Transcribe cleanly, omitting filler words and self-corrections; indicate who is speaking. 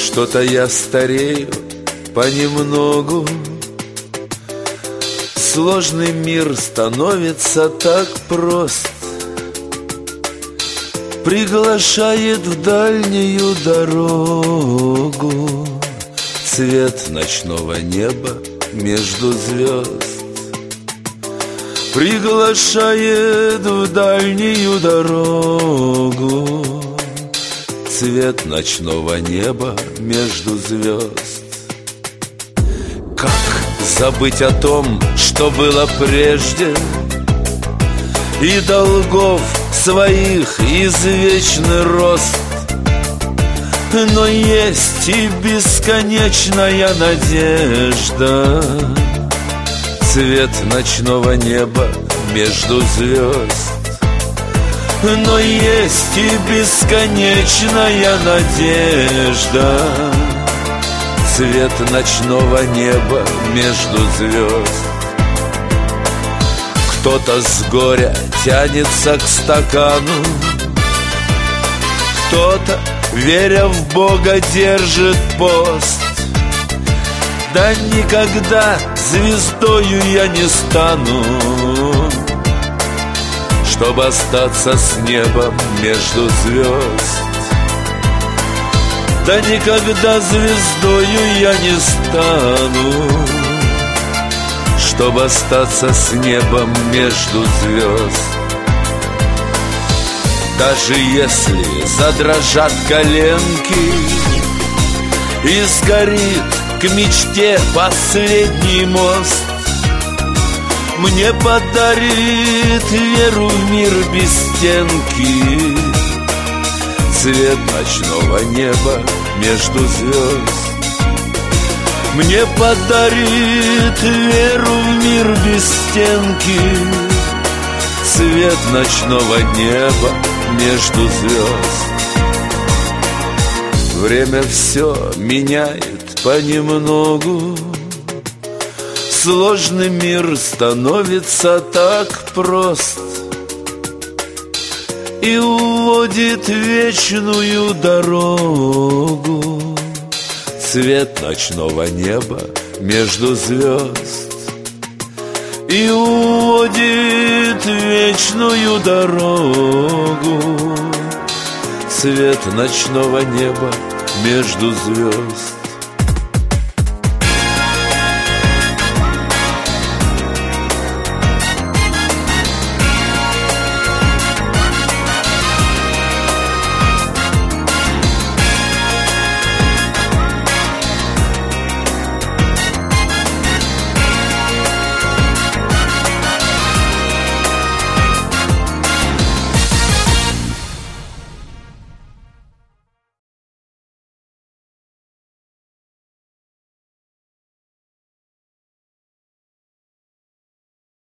Speaker 1: Что-то я старею понемногу. Сложный мир становится так прост, приглашает в дальнюю дорогу цвет ночного неба между звезд. Приглашает в дальнюю дорогу цвет ночного неба между звезд. Как забыть о том, что было прежде, и долгов своих извечный рост? Но есть и бесконечная надежда, цвет ночного неба между звезд. Но есть и бесконечная надежда, цвет ночного неба между звезд. Кто-то с горя тянется к стакану, кто-то, веря в Бога, держит пост. Да никогда звездою я не стану, чтобы остаться с небом между звезд. Да никогда звездою я не стану, чтобы остаться с небом между звезд. Даже если задрожат коленки и сгорит к мечте последний мост, мне подарит веру в мир без стенки цвет ночного неба между звезд. Мне подарит веру в мир без стенки цвет ночного неба между звезд. Время все меняет понемногу, сложный мир становится так прост и уводит в вечную дорогу цвет ночного неба между звезд. И уводит в вечную дорогу цвет ночного неба между звезд.